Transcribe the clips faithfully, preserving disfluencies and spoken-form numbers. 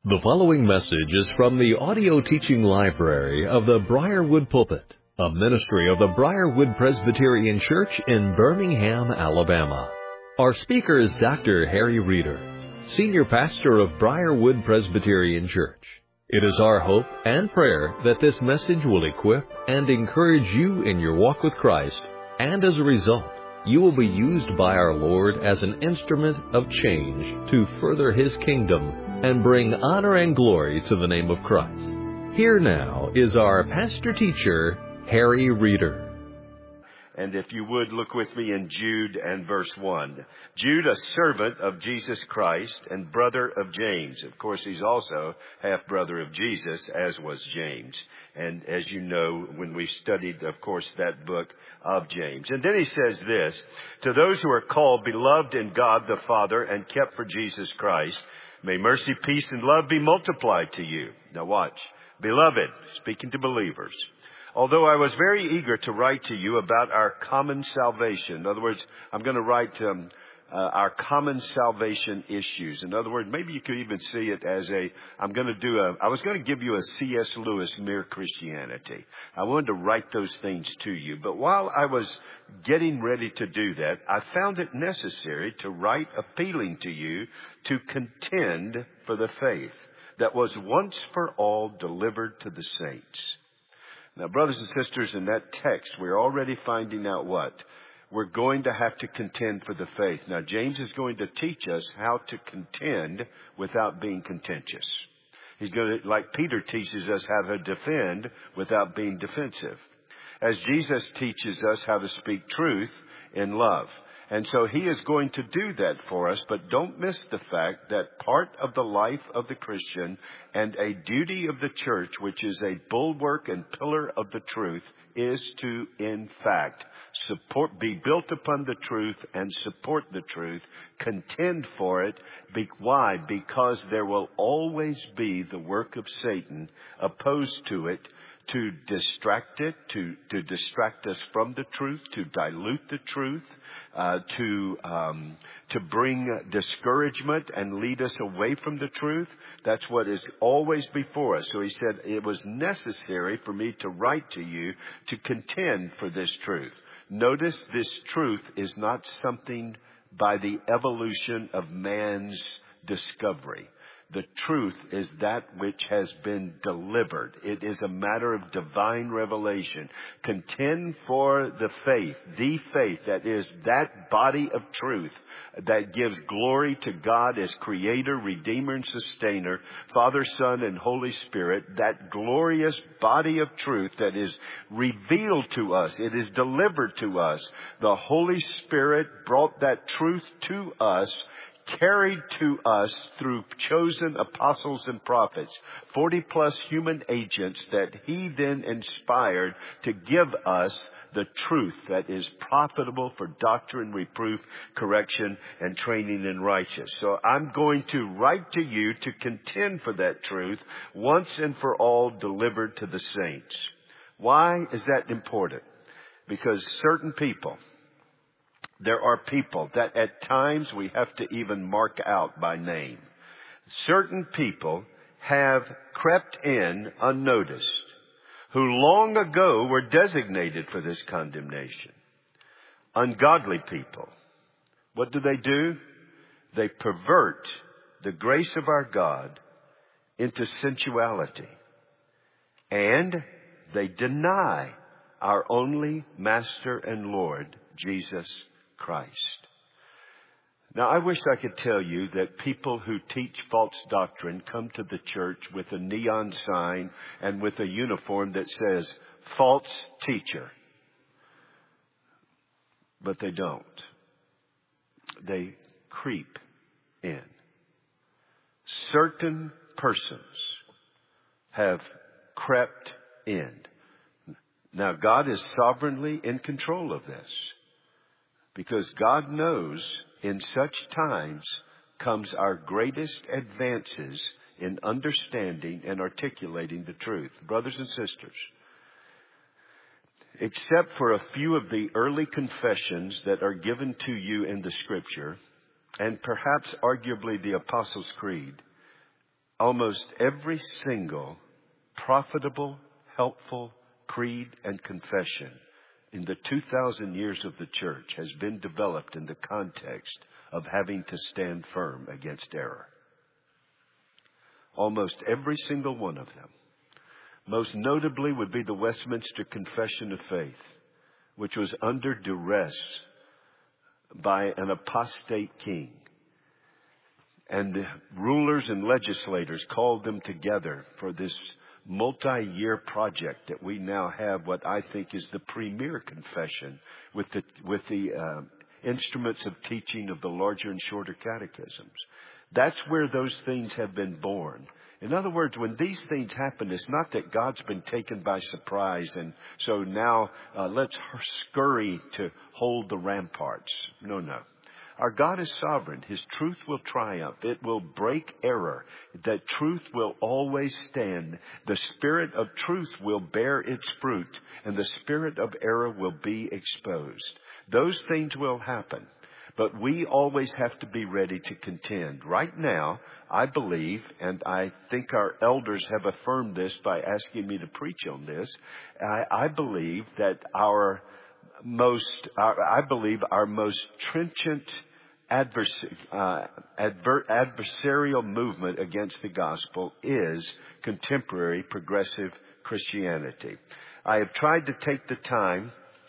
The following message is from the audio teaching library of the Briarwood Pulpit, a ministry of the Briarwood Presbyterian Church in Birmingham, Alabama. Our speaker is Doctor Harry Reeder, Senior Pastor of Briarwood Presbyterian Church. It is our hope and prayer that this message will equip and encourage you in your walk with Christ, and as a result, you will be used by our Lord as an instrument of change to further His kingdom and bring honor and glory to the name of Christ. Here now is our pastor-teacher, Harry Reeder. And if you would, look with me in Jude and verse one. Jude, a servant of Jesus Christ and brother of James. Of course, he's also half-brother of Jesus, as was James. And as you know, when we studied, of course, that book of James. And then he says this, to those who are called, beloved in God the Father, and kept for Jesus Christ, may mercy, peace, and love be multiplied to you. Now watch. Beloved, speaking to believers, although I was very eager to write to you about our common salvation. In other words, I'm going to write um, uh, our common salvation issues. In other words, maybe you could even see it as a, I'm going to do a, I was going to give you a C S Lewis Mere Christianity. I wanted to write those things to you. But while I was getting ready to do that, I found it necessary to write appealing to you to contend for the faith that was once for all delivered to the saints. Now, brothers and sisters, in that text, we're already finding out what? We're going to have to contend for the faith. Now, James is going to teach us how to contend without being contentious. He's going to, like Peter teaches us how to defend without being defensive. As Jesus teaches us how to speak truth in love. And so he is going to do that for us, but don't miss the fact that part of the life of the Christian and a duty of the church, which is a bulwark and pillar of the truth, is to, in fact, support, be built upon the truth and support the truth, contend for it. Be, why? Because there will always be the work of Satan opposed to it, to distract it, to, to distract us from the truth, to dilute the truth, uh, to, um, to bring discouragement and lead us away from the truth. That's what is always before us. So he said, it was necessary for me to write to you to contend for this truth. Notice this truth is not something by the evolution of man's discovery. The truth is that which has been delivered. It is a matter of divine revelation. Contend for the faith, the faith that is that body of truth that gives glory to God as Creator, Redeemer, and Sustainer, Father, Son, and Holy Spirit. That glorious body of truth that is revealed to us. It is delivered to us. The Holy Spirit brought that truth to us, carried to us through chosen apostles and prophets, forty plus human agents that he then inspired to give us the truth that is profitable for doctrine, reproof, correction, and training in righteousness. So I'm going to write to you to contend for that truth once and for all delivered to the saints. Why is that important? Because certain people, there are people that at times we have to even mark out by name. Certain people have crept in unnoticed, who long ago were designated for this condemnation. Ungodly people. What do they do? They pervert the grace of our God into sensuality. And they deny our only Master and Lord, Jesus Christ. Now, I wish I could tell you that people who teach false doctrine come to the church with a neon sign and with a uniform that says, false teacher. But they don't. They creep in. Certain persons have crept in. Now, God is sovereignly in control of this. Because God knows in such times comes our greatest advances in understanding and articulating the truth. Brothers and sisters, except for a few of the early confessions that are given to you in the Scripture, and perhaps arguably the Apostles' Creed, almost every single profitable, helpful creed and confession in the two thousand years of the church has been developed in the context of having to stand firm against error. Almost every single one of them. Most notably would be the Westminster Confession of Faith, which was under duress by an apostate king. And the rulers and legislators called them together for this multi-year project that we now have what I think is the premier confession with the, with the uh, instruments of teaching of the larger and shorter catechisms. That's where those things have been born. In other words, when these things happen, it's not that God's been taken by surprise and so now uh, let's scurry to hold the ramparts. No, no. Our God is sovereign. His truth will triumph. It will break error. That truth will always stand. The spirit of truth will bear its fruit, and the spirit of error will be exposed. Those things will happen. But we always have to be ready to contend. Right now, I believe, and I think our elders have affirmed this by asking me to preach on this, I, I believe that our most, our, I believe our most trenchant advers- uh, adver- adversarial movement against the gospel is contemporary progressive Christianity. I have tried to take the time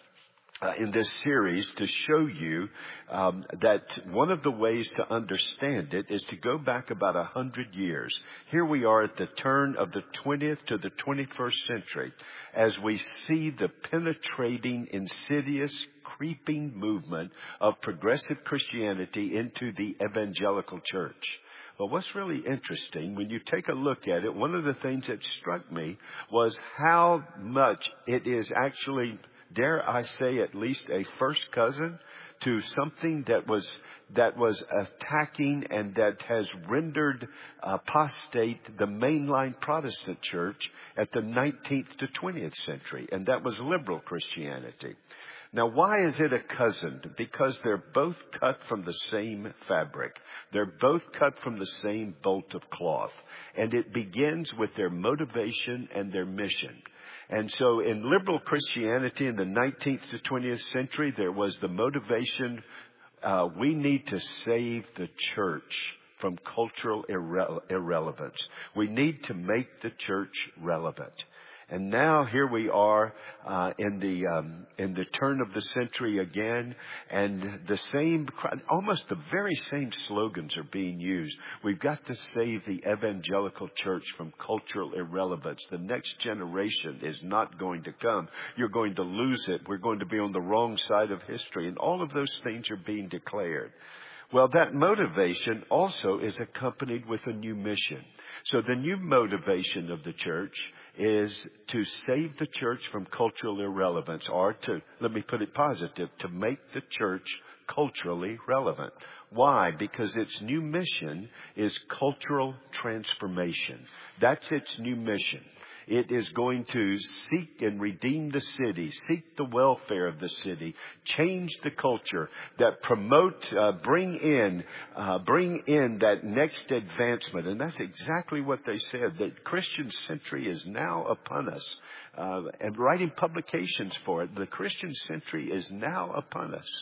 Uh, in this series to show you um, that one of the ways to understand it is to go back about a hundred years. Here we are at the turn of the twentieth to the twenty-first century as we see the penetrating, insidious, creeping movement of progressive Christianity into the evangelical church. Well, what's really interesting, when you take a look at it, one of the things that struck me was how much it is actually, dare I say, at least a first cousin to something that was that was attacking and that has rendered apostate the mainline Protestant church at the nineteenth to twentieth century, and that was liberal Christianity. Now, why is it a cousin? Because they're both cut from the same fabric. They're both cut from the same bolt of cloth. And it begins with their motivation and their mission. And so in liberal Christianity in the nineteenth to twentieth century, there was the motivation, uh, we need to save the church from cultural irre- irrelevance. We need to make the church relevant. And now here we are uh, in the um, in the turn of the century again, and the same, almost the very same slogans are being used. We've got to save the evangelical church from cultural irrelevance. The next generation is not going to come. You're going to lose it. We're going to be on the wrong side of history, and all of those things are being declared. Well, that motivation also is accompanied with a new mission. So the new motivation of the church is to save the church from cultural irrelevance, or to, let me put it positive, to make the church culturally relevant. Why? Because its new mission is cultural transformation. That's its new mission. It is going to seek and redeem the city, seek the welfare of the city, change the culture, that promote, uh, bring in, uh, bring in that next advancement. And that's exactly what they said, that Christian century is now upon us. Uh, and writing publications for it, the Christian century is now upon us.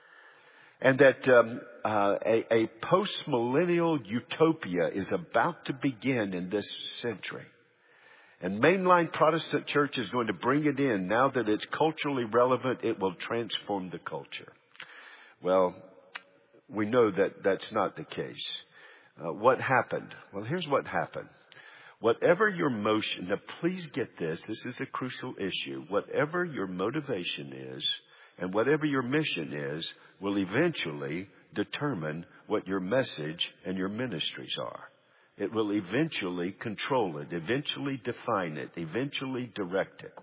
And that um, uh, a, a post-millennial utopia is about to begin in this century. And mainline Protestant church is going to bring it in. Now that it's culturally relevant, it will transform the culture. Well, we know that that's not the case. Uh, what happened? Well, here's what happened. Whatever your motion, now please get this, this is a crucial issue. Whatever your motivation is and whatever your mission is will eventually determine what your message and your ministries are. It will eventually control it, eventually define it, eventually direct it.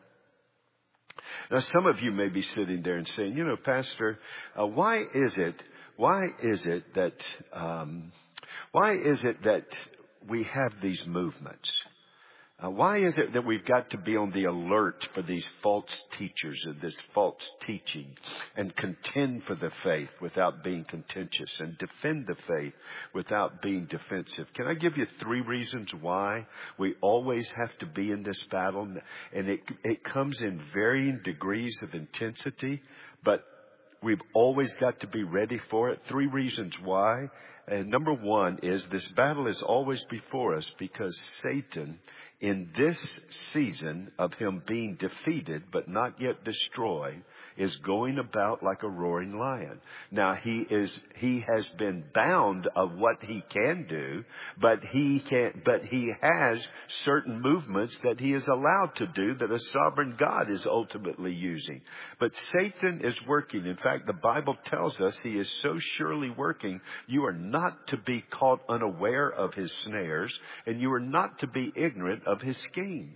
Now, some of you may be sitting there and saying, you know, Pastor, uh, why is it, why is it that, um, why is it that we have these movements? Uh, why is it that we've got to be on the alert for these false teachers and this false teaching, and contend for the faith without being contentious, and defend the faith without being defensive? Can I give you three reasons why we always have to be in this battle? And it, it comes in varying degrees of intensity, but we've always got to be ready for it. Three reasons why. And number one is this battle is always before us because Satan, in this season of him being defeated but not yet destroyed, is going about like a roaring lion. Now he is, he has been bound of what he can do, but he can, but he has certain movements that he is allowed to do that a sovereign God is ultimately using. But Satan is working. In fact, the Bible tells us he is so surely working, you are not to be caught unaware of his snares, and you are not to be ignorant of his schemes.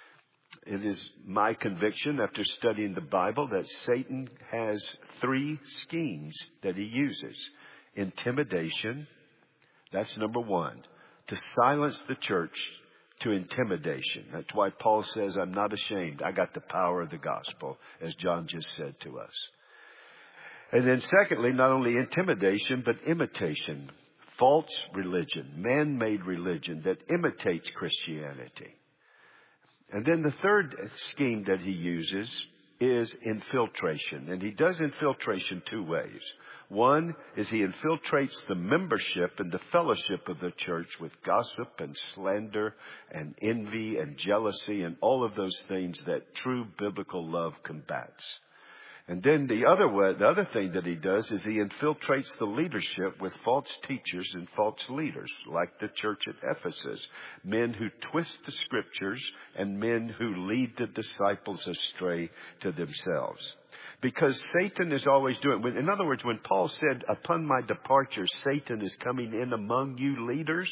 It is my conviction after studying the Bible that Satan has three schemes that he uses. Intimidation, that's number one. To silence the church, to intimidation. That's why Paul says, I'm not ashamed. I got the power of the gospel, as John just said to us. And then secondly, not only intimidation, but imitation. False religion, man-made religion that imitates Christianity. And then the third scheme that he uses is infiltration. And he does infiltration two ways. One is he infiltrates the membership and the fellowship of the church with gossip and slander and envy and jealousy and all of those things that true biblical love combats. And then the other way, the other thing that he does is he infiltrates the leadership with false teachers and false leaders, like the church at Ephesus. Men who twist the scriptures and men who lead the disciples astray to themselves. Because Satan is always doing, in other words, when Paul said, upon my departure, Satan is coming in among you leaders.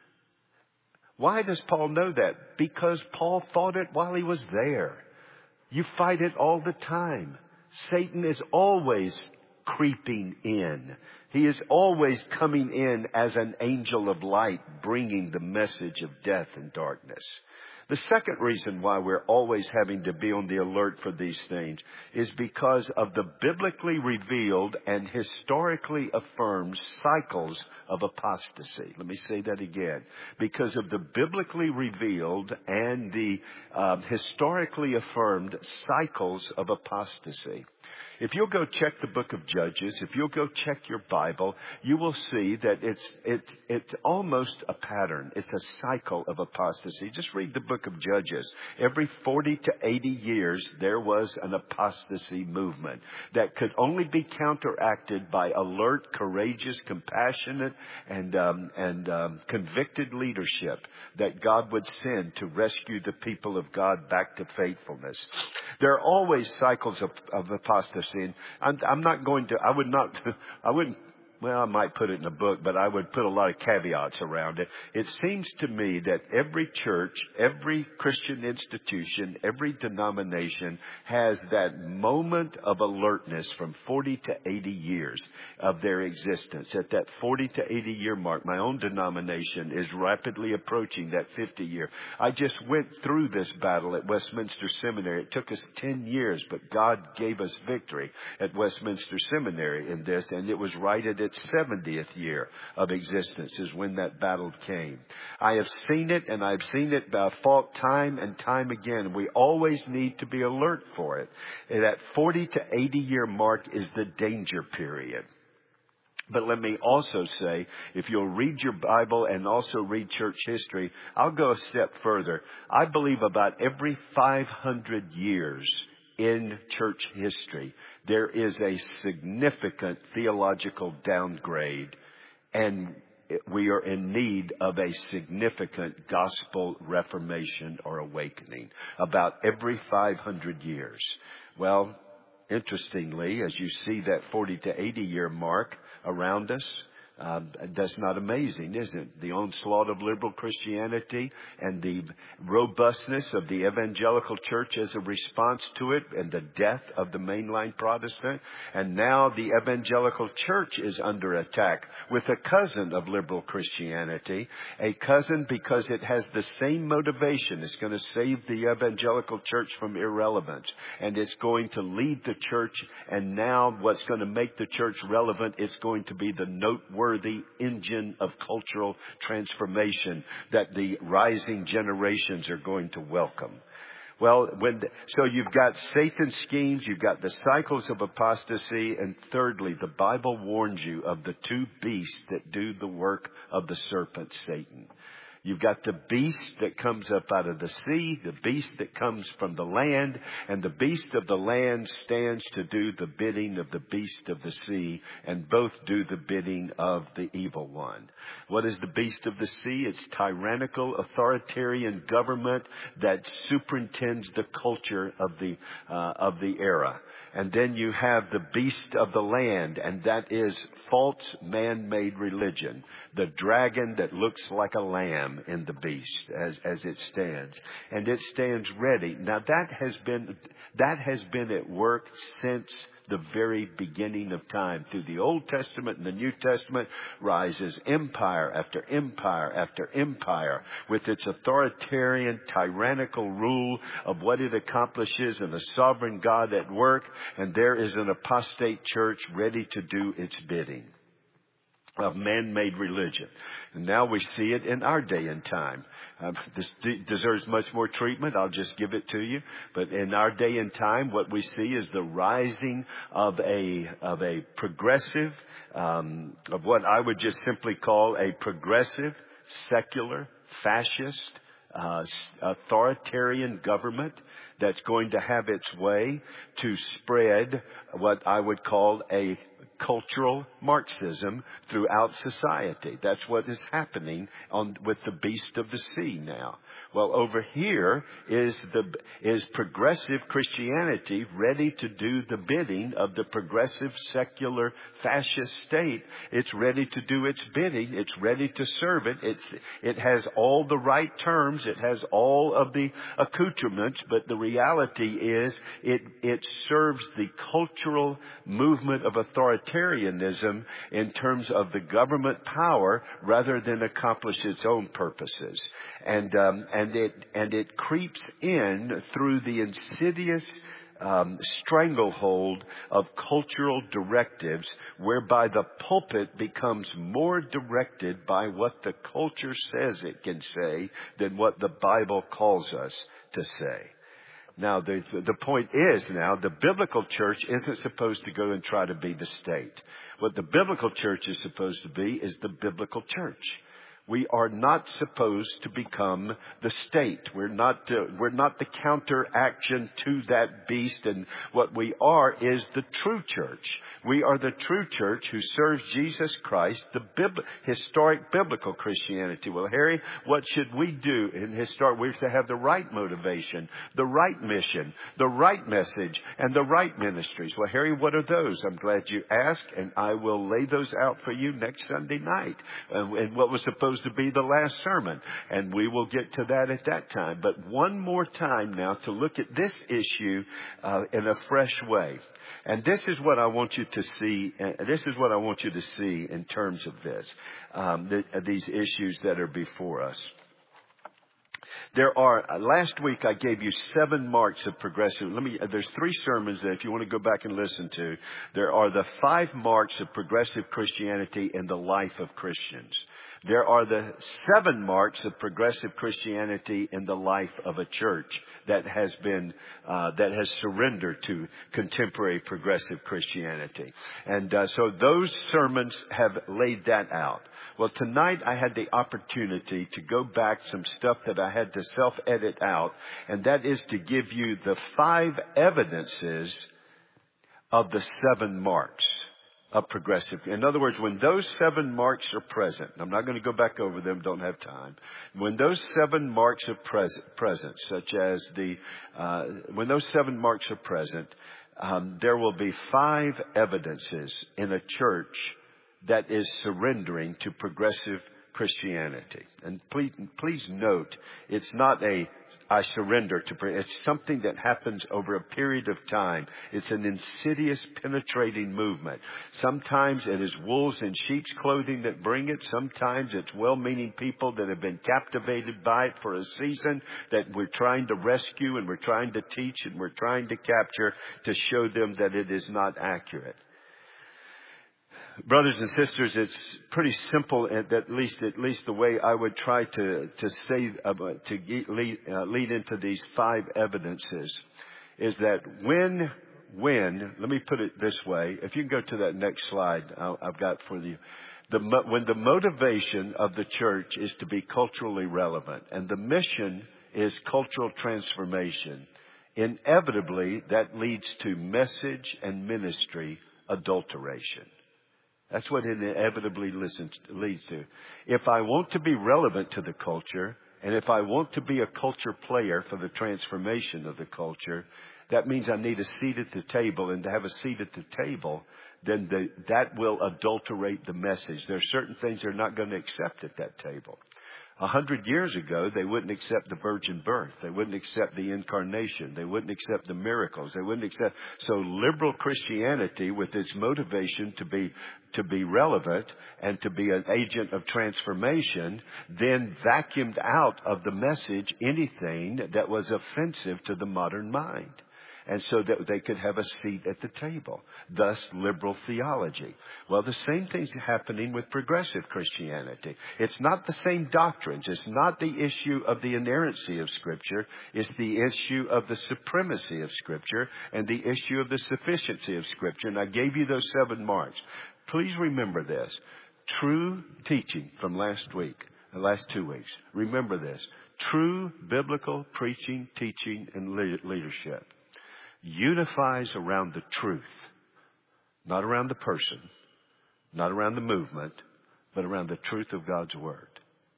Why does Paul know that? Because Paul fought it while he was there. You fight it all the time. Satan is always creeping in. He is always coming in as an angel of light, bringing the message of death and darkness. The second reason why we're always having to be on the alert for these things is because of the biblically revealed and historically affirmed cycles of apostasy. Let me say that again. Because of the biblically revealed and the uh, historically affirmed cycles of apostasy. If you'll go check the book of Judges, if you'll go check your Bible, you will see that it's, it's, it's almost a pattern. It's a cycle of apostasy. Just read the book of Judges. Every forty to eighty years, there was an apostasy movement that could only be counteracted by alert, courageous, compassionate, and, um, and um, convicted leadership that God would send to rescue the people of God back to faithfulness. There are always cycles of, of apostasy. And I'm, I'm not going to, I would not, I wouldn't, well, I might put it in a book, but I would put a lot of caveats around it. It seems to me that every church, every Christian institution, every denomination has that moment of alertness from forty to eighty years of their existence. At that forty to eighty year mark, my own denomination is rapidly approaching that fifty year. I just went through this battle at Westminster Seminary. It took us ten years, but God gave us victory at Westminster Seminary in this, and it was right at its seventieth year of existence is when that battle came. I have seen it, and I've seen it uh, fought time and time again. We always need to be alert for it. And that forty to eighty year mark is the danger period. But let me also say, if you'll read your Bible and also read church history, I'll go a step further. I believe about every five hundred years in church history, there is a significant theological downgrade, and we are in need of a significant gospel reformation or awakening about every five hundred years. Well, interestingly, as you see that forty to eighty year mark around us, Um, that's not amazing, is it? The onslaught of liberal Christianity and the robustness of the evangelical church as a response to it, and the death of the mainline Protestant. And now the evangelical church is under attack with a cousin of liberal Christianity, a cousin because it has the same motivation. It's going to save the evangelical church from irrelevance, and it's going to lead the church. And now what's going to make the church relevant is going to be the noteworthy the engine of cultural transformation that the rising generations are going to welcome. Well, when the, so you've got Satan's schemes, you've got the cycles of apostasy, and thirdly, the Bible warns you of the two beasts that do the work of the serpent, Satan. You've got the beast that comes up out of the sea, the beast that comes from the land, and the beast of the land stands to do the bidding of the beast of the sea, and both do the bidding of the evil one. What is the beast of the sea? It's tyrannical, authoritarian government that superintends the culture of the uh, of the era. And then you have the beast of the land, and that is false man-made religion. The dragon that looks like a lamb in the beast as, as it stands. And it stands ready. Now that has been, that has been at work since the very beginning of time. Through the Old Testament and the New Testament rises empire after empire after empire with its authoritarian, tyrannical rule of what it accomplishes and a sovereign God at work. And there is an apostate church ready to do its bidding of man-made religion. And now we see it in our day and time. Um, this de- deserves much more treatment. I'll just give it to you. But in our day and time, what we see is the rising of a of a progressive, um, of what I would just simply call a progressive, secular, fascist, uh, authoritarian government that's going to have its way to spread what I would call a cultural Marxism throughout society. That's what is happening on with the beast of the sea now. Well, over here is the is progressive Christianity ready to do the bidding of the progressive secular fascist state. It's ready to do its bidding. It's ready to serve it. It's it has all the right terms. It has all of the accoutrements, but the reality is it it serves the cultural movement of authoritarianism in terms of the government power rather than accomplish its own purposes. And um, and it and it creeps in through the insidious Um, stranglehold of cultural directives, whereby the pulpit becomes more directed by what the culture says it can say than what the Bible calls us to say. Now, the, the point is now, the biblical church isn't supposed to go and try to be the state. What the biblical church is supposed to be is the biblical church. We are not supposed to become the state. We're not, uh, we're not the counteraction to that beast. And what we are is the true church. We are the true church who serves Jesus Christ, the bib- historic biblical Christianity. Well, Harry, what should we do in historic? We have to have the right motivation, the right mission, the right message, and the right ministries. Well, Harry, what are those? I'm glad you asked, and I will lay those out for you next Sunday night. And, and what was supposed to be the last sermon, and we will get to that at that time. But one more time now to look at this issue uh, in a fresh way. And this is what I want you to see. Uh, this is what I want you to see in terms of this, um, the, uh, these issues that are before us. There are, uh, last week I gave you seven marks of progressive. Let me, uh, there's three sermons that if you want to go back and listen to, there are the five marks of progressive Christianity in the life of Christians. There are the seven marks of progressive Christianity in the life of a church that has been, uh, that has surrendered to contemporary progressive Christianity. And uh, so those sermons have laid that out. Well, tonight I had the opportunity to go back some stuff that I had to self-edit out, and that is to give you the five evidences of the seven marks of progressive. In other words, when those seven marks are present, I'm not going to go back over them, don't have time. When those seven marks are present, present such as the, uh, when those seven marks are present, um, there will be five evidences in a church that is surrendering to progressive Christianity. And please, please note, it's not a I surrender to pray. It's something that happens over a period of time. It's an insidious, penetrating movement. Sometimes it is wolves in sheep's clothing that bring it. Sometimes it's well-meaning people that have been captivated by it for a season that we're trying to rescue and we're trying to teach and we're trying to capture to show them that it is not accurate. Brothers and sisters, it's pretty simple, at least at least the way I would try to to say uh, to lead, uh, lead into these five evidences, is that when when let me put it this way. If you can go to that next slide, I'll, I've got for you. The when the motivation of the church is to be culturally relevant, and the mission is cultural transformation, inevitably that leads to message and ministry adulteration. That's what it inevitably listens, leads to. If I want to be relevant to the culture, and if I want to be a culture player for the transformation of the culture, that means I need a seat at the table. And to have a seat at the table, then the, that will adulterate the message. There are certain things they're not going to accept at that table. A hundred years ago, they wouldn't accept the virgin birth. They wouldn't accept the incarnation. They wouldn't accept the miracles. They wouldn't accept. So liberal Christianity, with its motivation to be, to be relevant and to be an agent of transformation, then vacuumed out of the message anything that was offensive to the modern mind. And so that they could have a seat at the table. Thus, liberal theology. Well, the same thing's happening with progressive Christianity. It's not the same doctrines. It's not the issue of the inerrancy of Scripture. It's the issue of the supremacy of Scripture and the issue of the sufficiency of Scripture. And I gave you those seven marks. Please remember this. True teaching from last week, the last two weeks. Remember this. True biblical preaching, teaching, and leadership unifies around the truth, not around the person, not around the movement, but around the truth of God's Word.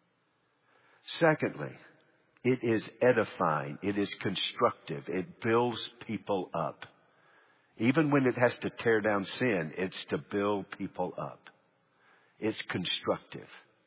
Secondly, it is edifying. It is constructive. It builds people up. Even when it has to tear down sin, it's to build people up. It's constructive.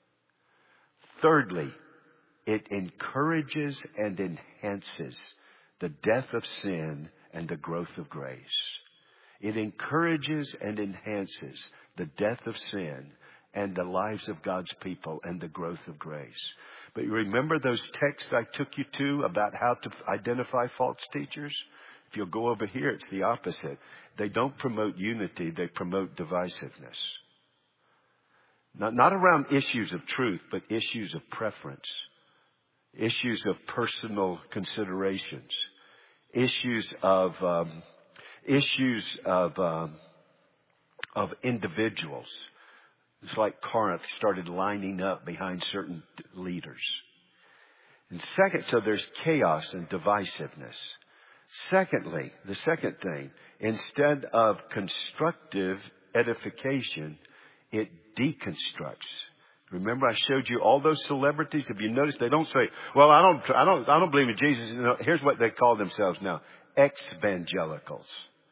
Thirdly, it encourages and enhances the death of sin and the growth of grace. It encourages and enhances the death of sin and the lives of God's people and the growth of grace. But you remember those texts I took you to about how to identify false teachers? If you'll go over here, it's the opposite. They don't promote unity, they promote divisiveness. Not, not around issues of truth, but issues of preference. Issues of personal considerations. Issues of um, issues of um, of individuals. It's like Corinth started lining up behind certain leaders. And second, so there's chaos and divisiveness. Secondly, the second thing, instead of constructive edification, it deconstructs. Remember, I showed you all those celebrities. Have you noticed they don't say, "Well, I don't, I don't, I don't believe in Jesus." You know, here's what they call themselves now: ex-evangelicals.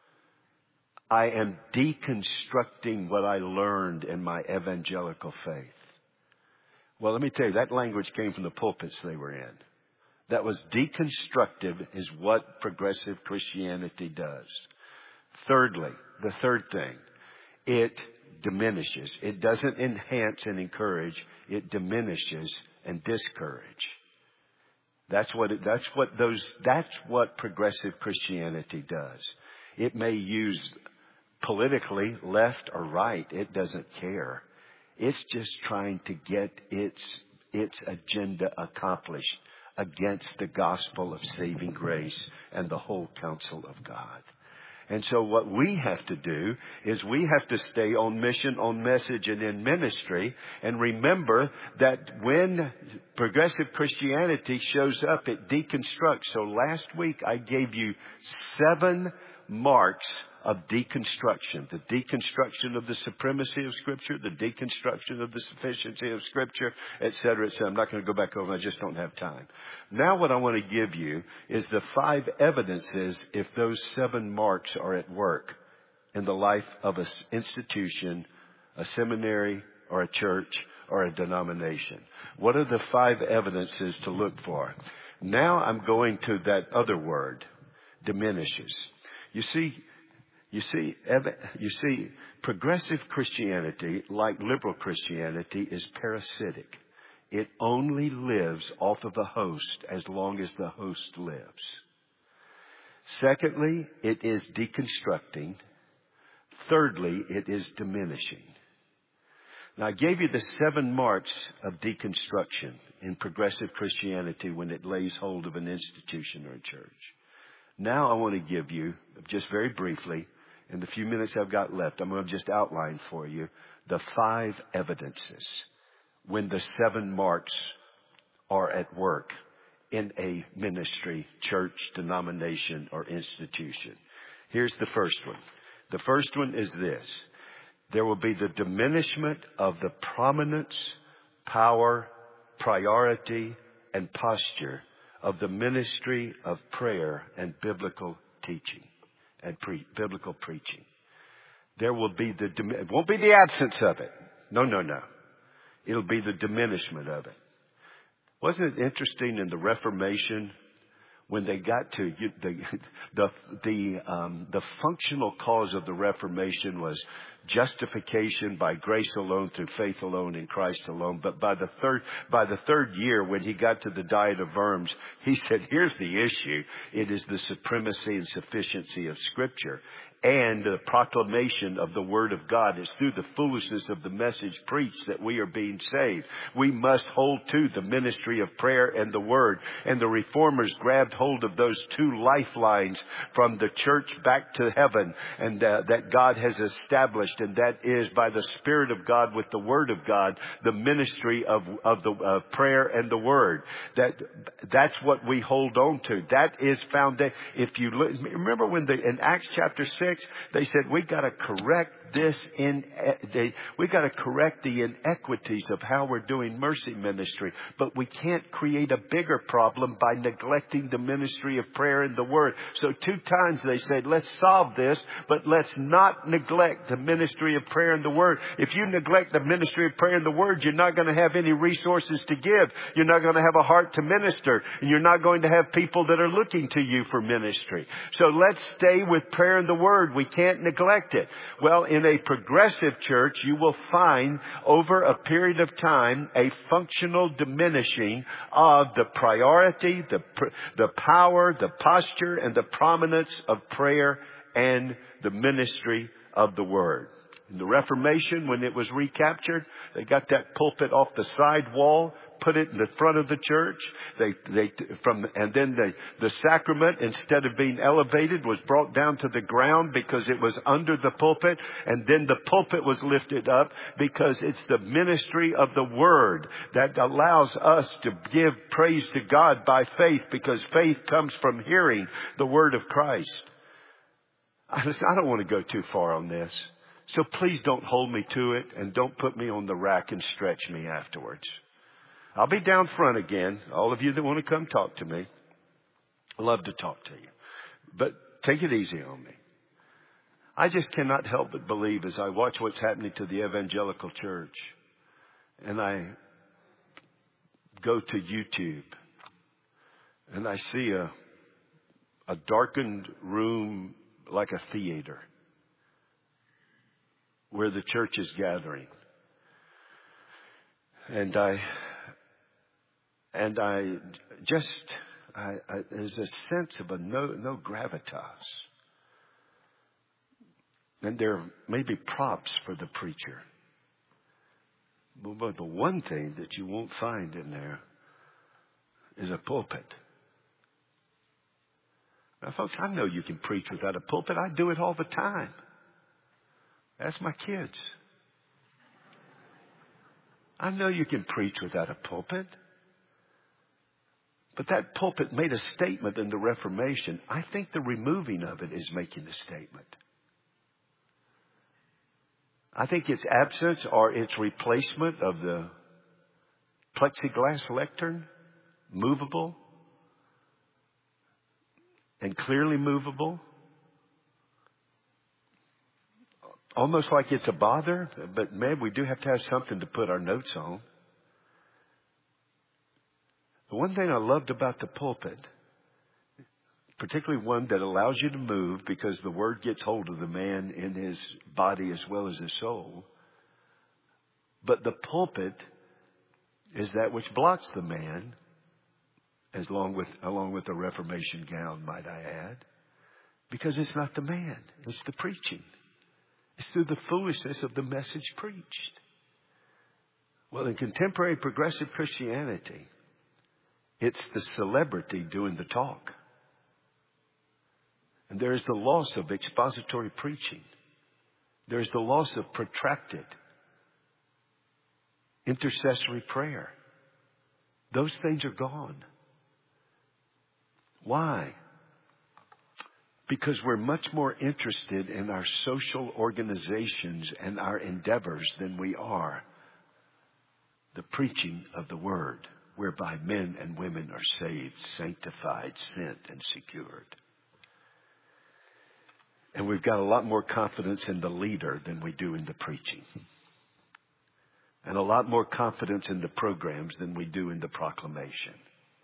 I am deconstructing what I learned in my evangelical faith. Well, let me tell you, that language came from the pulpits they were in. That was deconstructive, is what progressive Christianity does. Thirdly, the third thing, it diminishes. It doesn't enhance and encourage. It diminishes and discourage. That's what it, that's what those, that's what progressive Christianity does. It may use politically left or right. It doesn't care. It's just trying to get its, its agenda accomplished against the gospel of saving grace and the whole counsel of God. And so what we have to do is we have to stay on mission, on message, and in ministry. And remember that when progressive Christianity shows up, it deconstructs. So last week I gave you seven marks of deconstruction. The deconstruction of the supremacy of Scripture, the deconstruction of the sufficiency of Scripture, et cetera, et cetera. I'm not going to go back over. I just don't have time. Now what I want to give you is the five evidences if those seven marks are at work in the life of an institution a seminary, or a church, or a denomination. What are the five evidences to look for? Now I'm going to that other word, diminishes. You see, you see, you see, progressive Christianity, like liberal Christianity, is parasitic. It only lives off of the host as long as the host lives. Secondly, it is deconstructing. Thirdly, it is diminishing. Now, I gave you the seven marks of deconstruction in progressive Christianity when it lays hold of an institution or a church. Now I want to give you, just very briefly, in the few minutes I've got left, I'm going to just outline for you the five evidences when the seven marks are at work in a ministry, church, denomination, or institution. Here's the first one. The first one is this. There will be the diminishment of the prominence, power, priority, and posture of the ministry of prayer and biblical teaching and pre- biblical preaching. There will be the, it won't be the absence of it. No, no, no. It'll be the diminishment of it. Wasn't it interesting in the Reformation when they got to the the the um, the functional cause of the Reformation was justification by grace alone, through faith alone, in Christ alone. But by the third by the third year, when he got to the Diet of Worms, he said, "Here's the issue: it is the supremacy and sufficiency of Scripture." And the proclamation of the Word of God. Is through the foolishness of the message preached that we are being saved. We must hold to the ministry of prayer and the Word. And the Reformers grabbed hold of those two lifelines from the church back to heaven, and uh, that God has established. And that is by the Spirit of God with the Word of God, the ministry of, of the uh, prayer and the Word. That that's what we hold on to. That is foundation. If you look, remember when the in Acts chapter six. They said, we got to correct this in, they, we got to correct the inequities of how we're doing mercy ministry. But we can't create a bigger problem by neglecting the ministry of prayer and the Word. So two times they said, let's solve this, but let's not neglect the ministry of prayer and the Word. If you neglect the ministry of prayer and the Word, you're not going to have any resources to give. You're not going to have a heart to minister. And you're not going to have people that are looking to you for ministry. So let's stay with prayer and the Word. We can't neglect it. Well, in a progressive church, you will find over a period of time a functional diminishing of the priority, the the power, the posture, and the prominence of prayer and the ministry of the Word. In the Reformation, when it was recaptured, they got that pulpit off the side wall, put it in the front of the church. They, they, from, and then the, the sacrament, instead of being elevated, was brought down to the ground because it was under the pulpit. And then the pulpit was lifted up because it's the ministry of the Word that allows us to give praise to God by faith, because faith comes from hearing the Word of Christ. I, listen, I don't want to go too far on this. So please don't hold me to it, and don't put me on the rack and stretch me afterwards. I'll be down front again. All of you that want to come talk to me, I love to talk to you. But take it easy on me. I just cannot help but believe, as I watch what's happening to the evangelical church, and I go to YouTube, and I see a, a darkened room like a theater where the church is gathering. And I, and I just, I, I, there's a sense of a no, no gravitas. And there may be props for the preacher. But the one thing that you won't find in there is a pulpit. Now, folks, I know you can preach without a pulpit. I do it all the time. Ask my kids. I know you can preach without a pulpit. But that pulpit made a statement in the Reformation. I think the removing of it is making a statement. I think its absence or its replacement of the plexiglass lectern, movable and clearly movable, almost like it's a bother, but man, we do have to have something to put our notes on. The one thing I loved about the pulpit, particularly one that allows you to move because the word gets hold of the man in his body as well as his soul. But the pulpit is that which blocks the man, as long with, along with the Reformation gown, might I add. Because it's not the man, it's the preaching. It's through the foolishness of the message preached. Well, in contemporary progressive Christianity, it's the celebrity doing the talk. And there is the loss of expository preaching. There is the loss of protracted intercessory prayer. Those things are gone. Why? Because we're much more interested in our social organizations and our endeavors than we are the preaching of the word, whereby men and women are saved, sanctified, sent, and secured. And we've got a lot more confidence in the leader than we do in the preaching. And a lot more confidence in the programs than we do in the proclamation.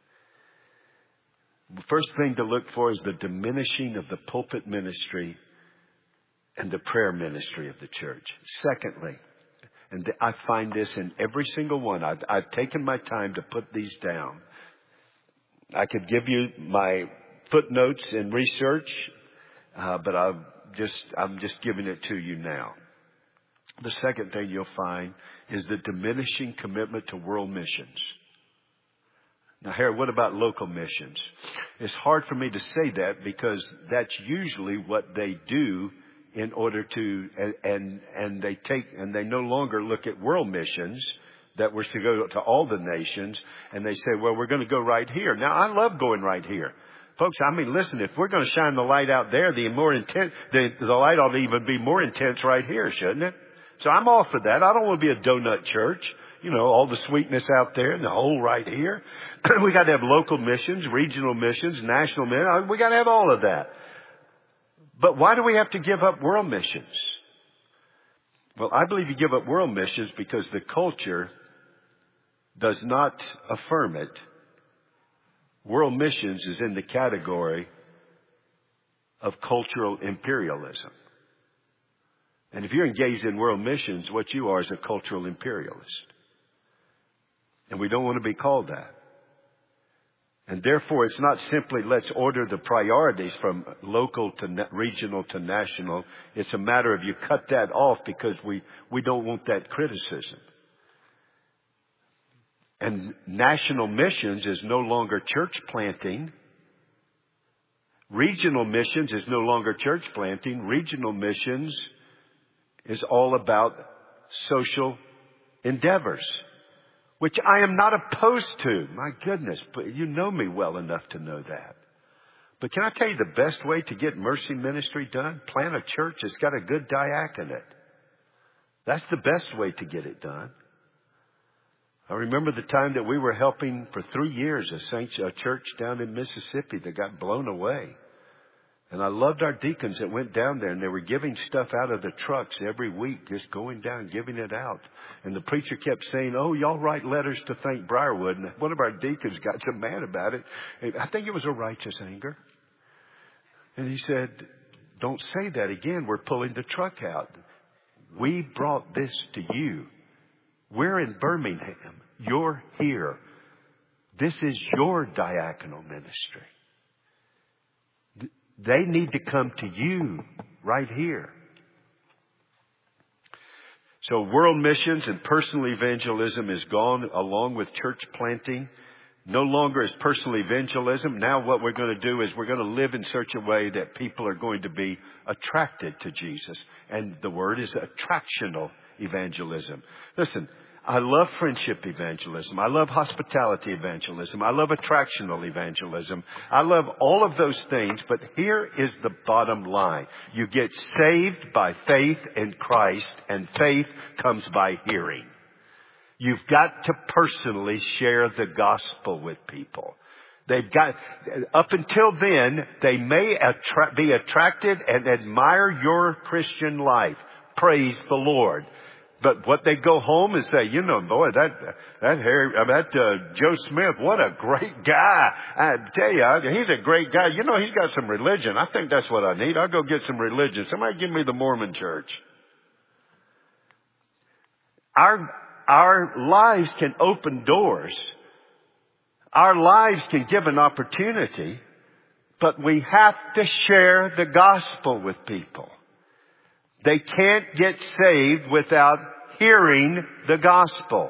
The first thing to look for is the diminishing of the pulpit ministry and the prayer ministry of the church. Secondly, and I find this in every single one. I've, I've taken my time to put these down. I could give you my footnotes and research, uh, but I've just, I'm just giving it to you now. The second thing you'll find is the diminishing commitment to world missions. Now, Harry, what about local missions? It's hard for me to say that because that's usually what they do in order to, and, and, and they take, and they no longer look at world missions that were to go to all the nations, and they say, well, we're going to go right here. Now, I love going right here. Folks, I mean, listen, if we're going to shine the light out there, the more intense, the, the light ought to even be more intense right here, shouldn't it? So I'm all for that. I don't want to be a donut church. You know, all the sweetness out there and the whole right here. We got to have local missions, regional missions, national missions. We got to have all of that. But why do we have to give up world missions? Well, I believe you give up world missions because the culture does not affirm it. World missions is in the category of cultural imperialism. And if you're engaged in world missions, what you are is a cultural imperialist. And we don't want to be called that. And therefore, it's not simply let's order the priorities from local to na- regional to national. It's a matter of you cut that off because we, we don't want that criticism. And national missions is no longer church planting. Regional missions is no longer church planting. Regional missions is all about social endeavors, which I am not opposed to. My goodness, but you know me well enough to know that. But can I tell you the best way to get mercy ministry done? Plant a church that's got a good diaconate. That's the best way to get it done. I remember the time that we were helping for three years a Saint a church down in Mississippi that got blown away. And I loved our deacons that went down there, and they were giving stuff out of the trucks every week, just going down, giving it out. And the preacher kept saying, oh, y'all write letters to thank Briarwood. And one of our deacons got so mad about it. I think it was a righteous anger. And he said, don't say that again. We're pulling the truck out. We brought this to you. We're in Birmingham. You're here. This is your diaconal ministry. They need to come to you right here. So world missions and personal evangelism is gone along with church planting. No longer is personal evangelism. Now what we're going to do is we're going to live in such a way that people are going to be attracted to Jesus. And the word is attractional evangelism. Listen, I love friendship evangelism. I love hospitality evangelism. I love attractional evangelism. I love all of those things. But here is the bottom line. You get saved by faith in Christ, and faith comes by hearing. You've got to personally share the gospel with people. They've got, up until then, they may attra- be attracted and admire your Christian life. praise the Lord. But what they go home and say, you know, boy, that, that Harry, that, uh, Joe Smith, what a great guy. I tell you, he's a great guy. You know, he's got some religion. I think that's what I need. I'll go get some religion. Somebody give me the Mormon church. Our, our lives can open doors. Our lives can give an opportunity, but we have to share the gospel with people. They can't get saved without hearing the gospel.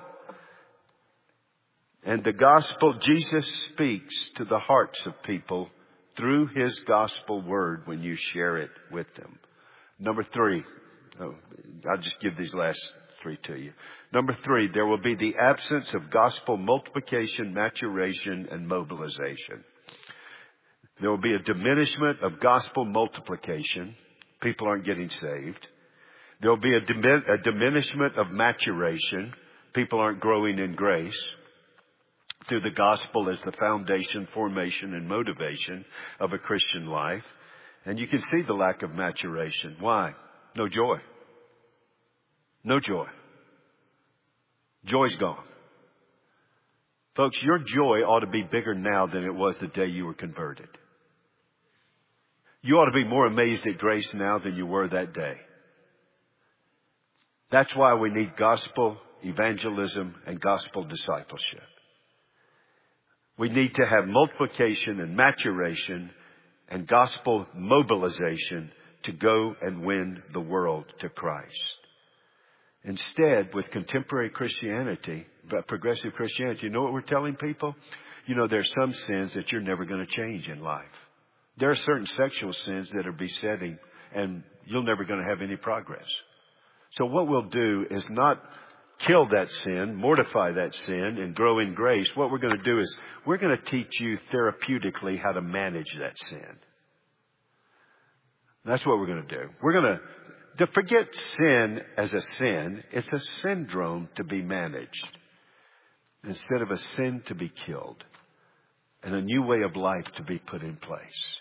And the gospel, Jesus speaks to the hearts of people through His gospel word when you share it with them. Number three, oh, I'll just give these last three to you. Number three, there will be the absence of gospel multiplication, maturation, and mobilization. There will be a diminishment of gospel multiplication. People aren't getting saved. There will be a, dimin- a diminishment of maturation. People aren't growing in grace through the gospel as the foundation, formation, and motivation of a Christian life. And you can see the lack of maturation. Why? No joy. No joy. Joy's gone. Folks, your joy ought to be bigger now than it was the day you were converted. You ought to be more amazed at grace now than you were that day. That's why we need gospel evangelism and gospel discipleship. We need to have multiplication and maturation and gospel mobilization to go and win the world to Christ. Instead, with contemporary Christianity, but progressive Christianity, you know what we're telling people? You know, there's some sins that you're never going to change in life. There are certain sexual sins that are besetting, and you're never going to have any progress. So what we'll do is not kill that sin, mortify that sin, and grow in grace. What we're going to do is we're going to teach you therapeutically how to manage that sin. That's what we're going to do. We're going to, to forget sin as a sin. It's a syndrome to be managed instead of a sin to be killed and a new way of life to be put in place.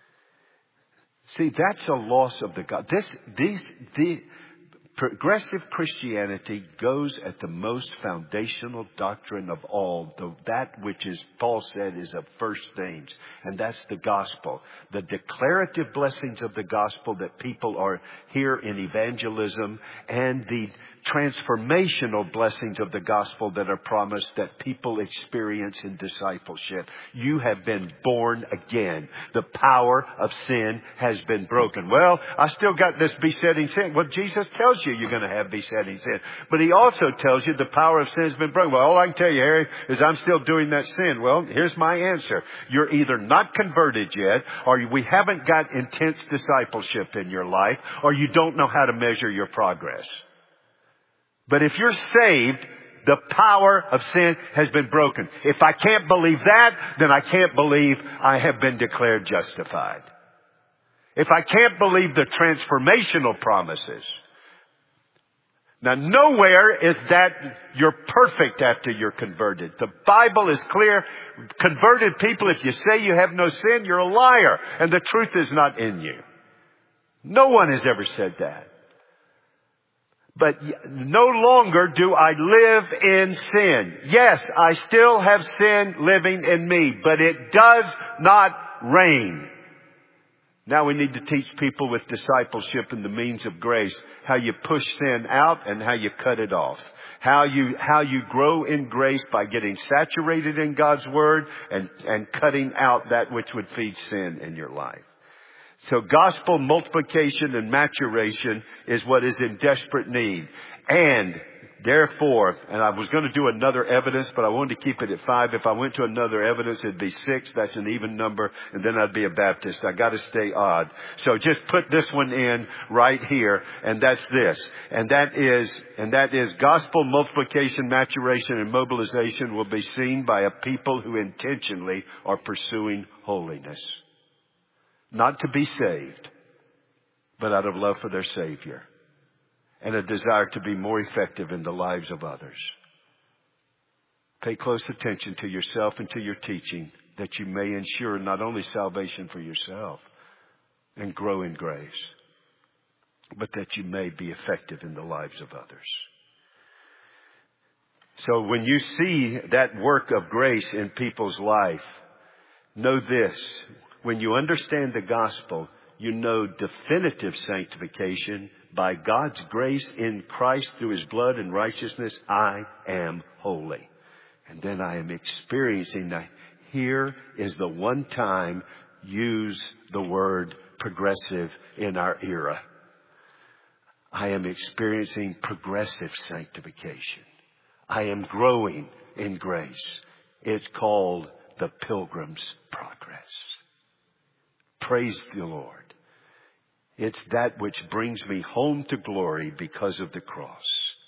See, that's a loss of the God. This, these, the progressive Christianity goes at the most foundational doctrine of all, the, that which is, Paul said, is of first things, and that's the gospel. The declarative blessings of the gospel that people are here in evangelism, and the transformational blessings of the gospel that are promised that people experience in discipleship. You have been born again. The power of sin has been broken. Well, I still got this besetting sin. Well, Jesus tells you you're going to have besetting sin. But He also tells you the power of sin has been broken. Well, all I can tell you, Harry, is I'm still doing that sin. Well, here's my answer. You're either not converted yet, or we haven't got intense discipleship in your life, or you don't know how to measure your progress. But if you're saved, the power of sin has been broken. If I can't believe that, then I can't believe I have been declared justified. If I can't believe the transformational promises. Now, nowhere is that you're perfect after you're converted. The Bible is clear. Converted people, if you say you have no sin, you're a liar. And the truth is not in you. No one has ever said that. But no longer do I live in sin. Yes, I still have sin living in me, but it does not reign. Now we need to teach people with discipleship and the means of grace how you push sin out and how you cut it off. How you, how you grow in grace by getting saturated in God's Word and, and cutting out that which would feed sin in your life. So gospel multiplication and maturation is what is in desperate need. And therefore, and I was going to do another evidence, but I wanted to keep it at five. If I went to another evidence, it'd be six. That's an even number. And then I'd be a Baptist. I got to stay odd. So just put this one in right here. And that's this. And that is, and that is gospel multiplication, maturation, and mobilization will be seen by a people who intentionally are pursuing holiness. Not to be saved, but out of love for their Savior and a desire to be more effective in the lives of others. Pay close attention to yourself and to your teaching that you may ensure not only salvation for yourself and grow in grace. but that you may be effective in the lives of others. So when you see that work of grace in people's life, know this. When you understand the gospel, you know definitive sanctification. By God's grace in Christ through His blood and righteousness, I am holy. And then I am experiencing that. Here is the one time use the word progressive in our era. I am experiencing progressive sanctification. I am growing in grace. It's called the Pilgrim's Progress. Praise the Lord. It's that which brings me home to glory because of the cross.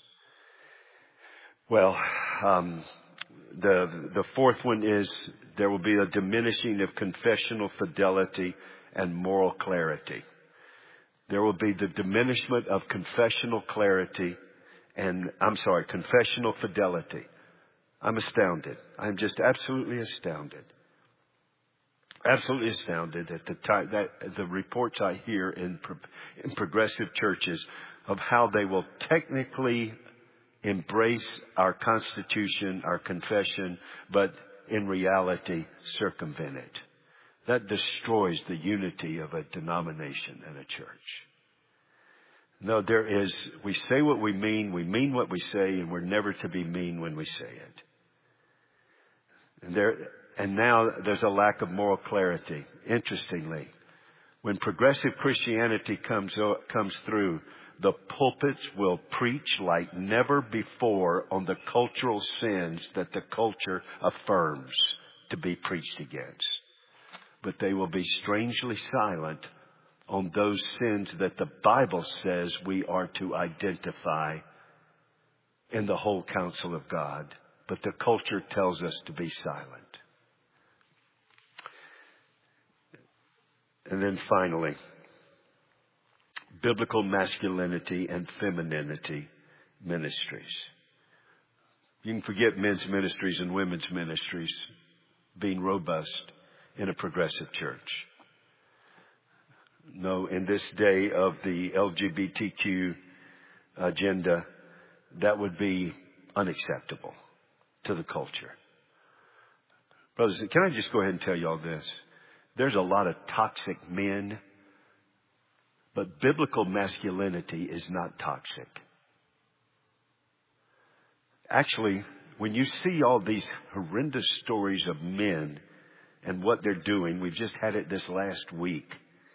Well, um, the the fourth one is there will be a diminishing of confessional fidelity and moral clarity. There will be the diminishment of confessional clarity and, I'm sorry, confessional fidelity. I'm astounded. I'm just absolutely astounded. Absolutely astounded at the time that the reports I hear in, in progressive churches of how they will technically embrace our Constitution, our confession, but in reality circumvent it. That destroys the unity of a denomination and a church. No, there is, we say what we mean, we mean what we say, and we're never to be mean when we say it. And there, and now there's a lack of moral clarity. Interestingly, when progressive Christianity comes, comes through, the pulpits will preach like never before on the cultural sins that the culture affirms to be preached against. But they will be strangely silent on those sins that the Bible says we are to identify in the whole counsel of God. But the culture tells us to be silent. And then finally, biblical masculinity and femininity ministries. You can forget men's ministries and women's ministries being robust in a progressive church. No, in this day of the L G B T Q agenda, that would be unacceptable to the culture. Brothers, can I just go ahead and tell you all this? There's a lot of toxic men, but biblical masculinity is not toxic. Actually, when you see all these horrendous stories of men and what they're doing, we've just had it this last week.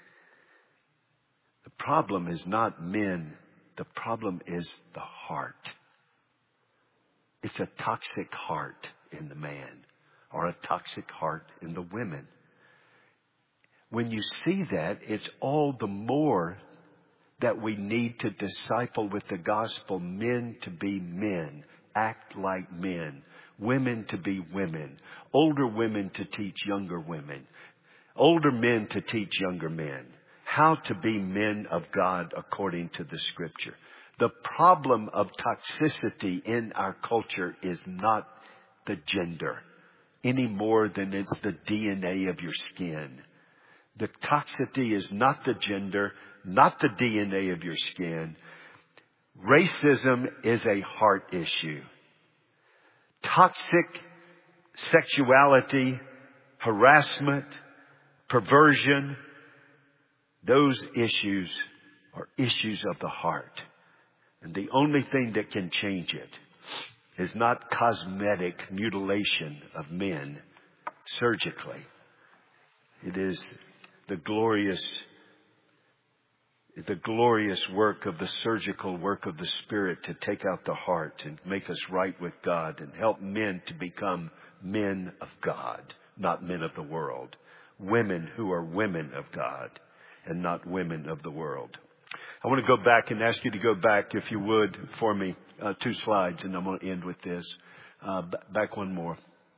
The problem is not men. The problem is the heart. It's a toxic heart in the man or a toxic heart in the women. When you see that, it's all the more that we need to disciple with the gospel men to be men, act like men, women to be women, older women to teach younger women, older men to teach younger men, how to be men of God according to the Scripture. The problem of toxicity in our culture is not the gender any more than it's the D N A of your skin. The toxicity is not the gender, not the D N A of your skin. Racism is a heart issue. Toxic sexuality, harassment, perversion, those issues are issues of the heart. And the only thing that can change it is not cosmetic mutilation of men surgically. It is the glorious, the glorious work of the surgical work of the Spirit to take out the heart and make us right with God and help men to become men of God, not men of the world. Women who are women of God and not women of the world. I want to go back and ask you to go back, if you would, for me, uh, two slides, and I'm going to end with this. Uh, b- back one more.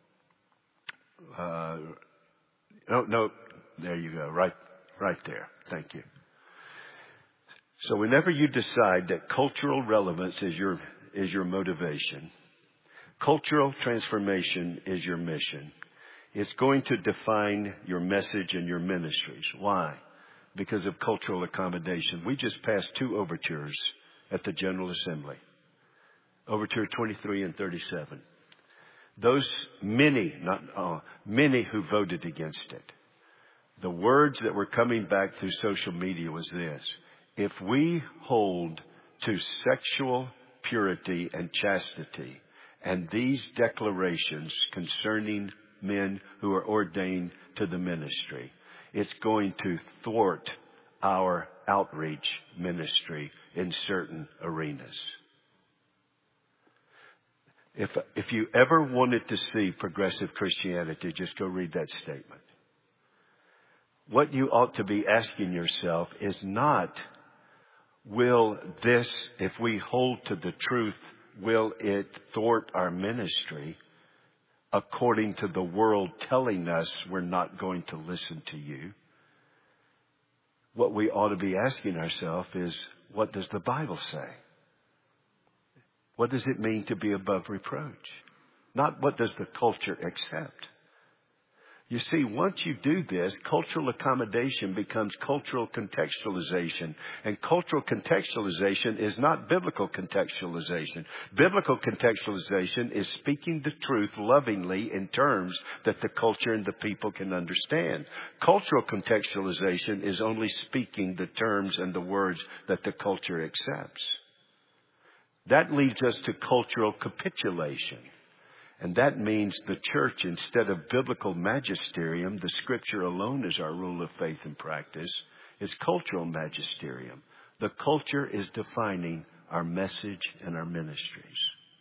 Uh, no, no, there you go, right, right there. Thank you. So whenever you decide that cultural relevance is your is your motivation, cultural transformation is your mission, it's going to define your message and your ministries. Why? because of cultural accommodation. We just passed two overtures at the General Assembly. Overture twenty-three and thirty-seven. Those many, not uh, many who voted against it. The words that were coming back through social media was this: if we hold to sexual purity and chastity and these declarations concerning men who are ordained to the ministry, it's going to thwart our outreach ministry in certain arenas. If, if you ever wanted to see progressive Christianity, just go read that statement. What you ought to be asking yourself is not, will this, if we hold to the truth, will it thwart our ministry according to the world telling us we're not going to listen to you? What we ought to be asking ourselves is, what does the Bible say? What does it mean to be above reproach? Not what does the culture accept. You see, once you do this, cultural accommodation becomes cultural contextualization. And cultural contextualization is not biblical contextualization. Biblical contextualization is speaking the truth lovingly in terms that the culture and the people can understand. Cultural contextualization is only speaking the terms and the words that the culture accepts. That leads us to cultural capitulation. And that means the church, instead of biblical magisterium, the scripture alone is our rule of faith and practice, is cultural magisterium. The culture is defining our message and our ministries.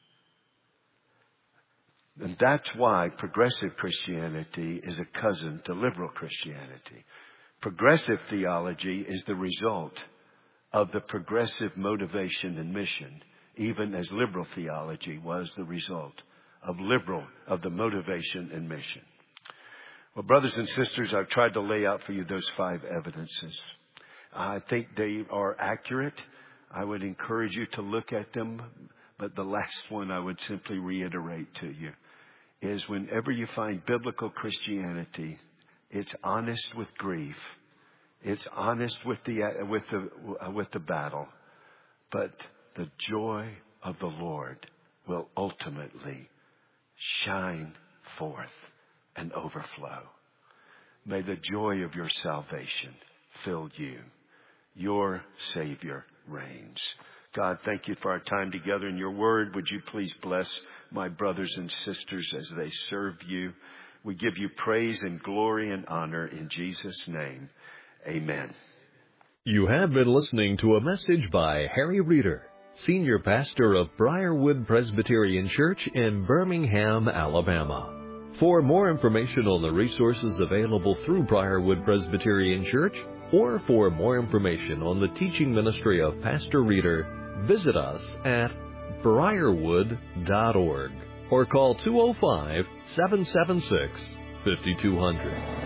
And that's why progressive Christianity is a cousin to liberal Christianity. Progressive theology is the result of the progressive motivation and mission, even as liberal theology was the result of liberal, of the motivation and mission. Well, brothers and sisters, I've tried to lay out for you those five evidences. I think they are accurate. I would encourage you to look at them. But the last one I would simply reiterate to you is, whenever you find biblical Christianity, it's honest with grief. It's honest with the, with the, with the battle. But the joy of the Lord will ultimately shine forth and overflow. May the joy of your salvation fill you. Your Savior reigns. God, thank you for our time together in your word. Would you please bless my brothers and sisters as they serve you. We give you praise and glory and honor in Jesus' name. Amen. You have been listening to a message by Harry Reeder, Senior Pastor of Briarwood Presbyterian Church in Birmingham, Alabama. For more information on the resources available through Briarwood Presbyterian Church, or for more information on the teaching ministry of Pastor Reeder, visit us at briarwood dot org or call two oh five, seven seven six, five two zero zero.